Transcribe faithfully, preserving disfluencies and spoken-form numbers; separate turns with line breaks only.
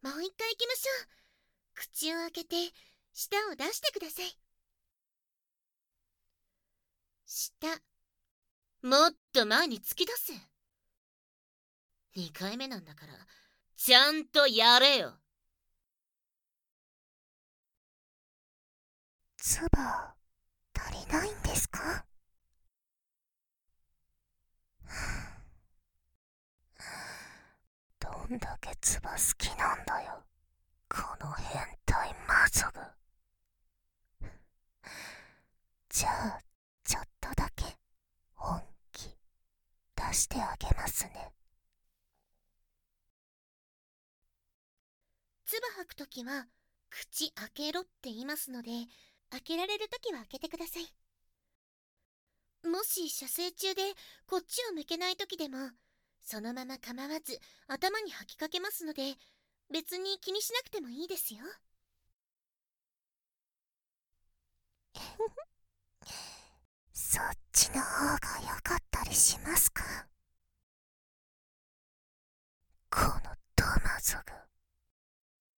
もう一回行きましょう。口を開けて舌を出してください。舌、もっと前に突き出せ。にかいめなんだからちゃんとやれよ。
唾足りないんですか？どんだけ唾好きなんだよ、この変態魔族。じゃあちょっとだけ本気出してあげますね。
唾吐くときは口開けろって言いますので、開けられるときは開けてください。もし射精中でこっちを向けないときでも、そのまま構わず頭に吐きかけますので、別に気にしなくてもいいですよ。
そっちの方が良かったりしますか？このドマ族。